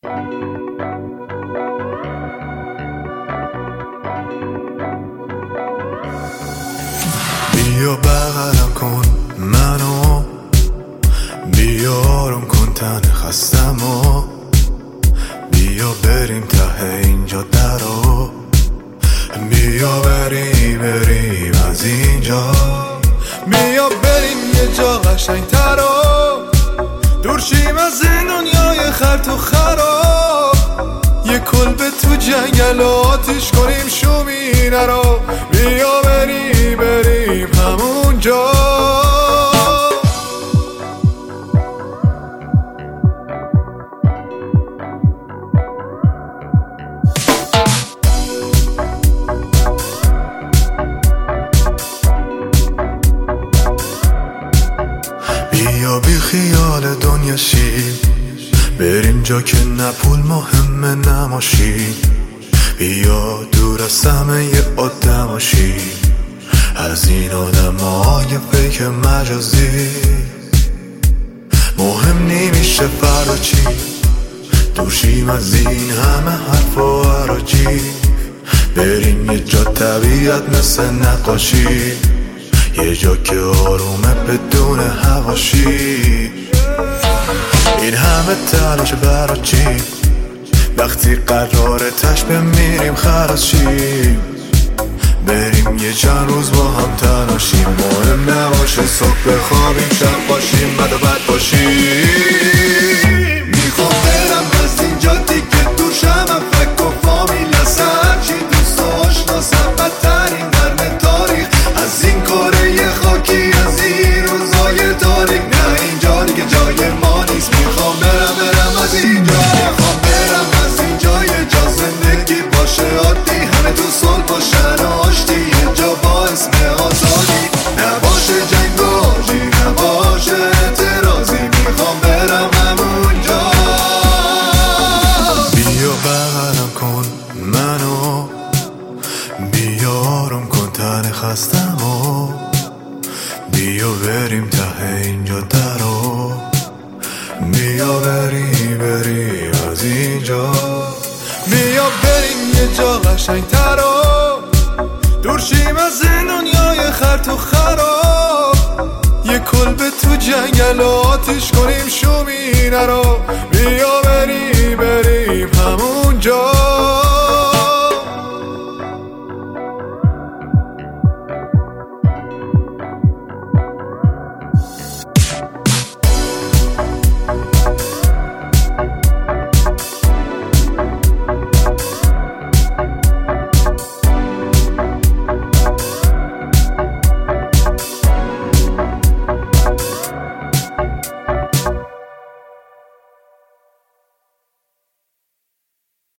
بیا بغلم کن منو، بیا آروم کن تن خستمو، بیا بریم ته اینجا درو، بیا بریم از اینجا، بیا بریم یه جا قشنگ ترو، دور شیم از این دنیای خرط و خراب، یه کلبه تو جنگل و آتیش کنیم شومینه رو، بیا بریم همونجا. بیا بی خیال دنیا شیم، بریم جا که نه پول مهمه نه ماشین، بیا دور از همه یه آدم شیم، از این آدم‌های فیک مجازی. مهم نمیشه فردا چی، دور شیم از این همه حرف و حراجی، بریم یه جا طبیعت مثل نقاشی، یه جا که آرومه بدون حواشی. این همه تلاش برا چی، وقتی قراره تش بمیریم خلاص شیم، بریم یه چند روز با هم تناشیم، مهم نباشه صبح بخوابیم شب باشیم بد و بد باشیم. میخوام برم از اینجا دیگه دور شم، فکر و فامیل اصلا هرچی دوست و آشناسم، بدترین قرن تاریخ از این کره خاکی، از این روزای تاریک، نه اینجا دیگه جای ما نیست. میخوام برم از اینجا، میخوام برم از اینجا، یه جا زندگی باشه عادی، همه تو صلح باشن آشتی، یه جا با اسم آزادی، نباشه جنگاجی نباشه اعتراضی، میخوام برم همونجا. بیا بغلم کن منو، بیا آروم کن تن خستمو، بیا بریم ته اینجا درو، بیا بریم از اینجا، بیا بریم یه جا قشنگ ترو، دور شیم از این دنیای خرط و خراب، یه کلبه تو جنگل و آتیش کنیم شومینه رو، بیا بریم همونجا.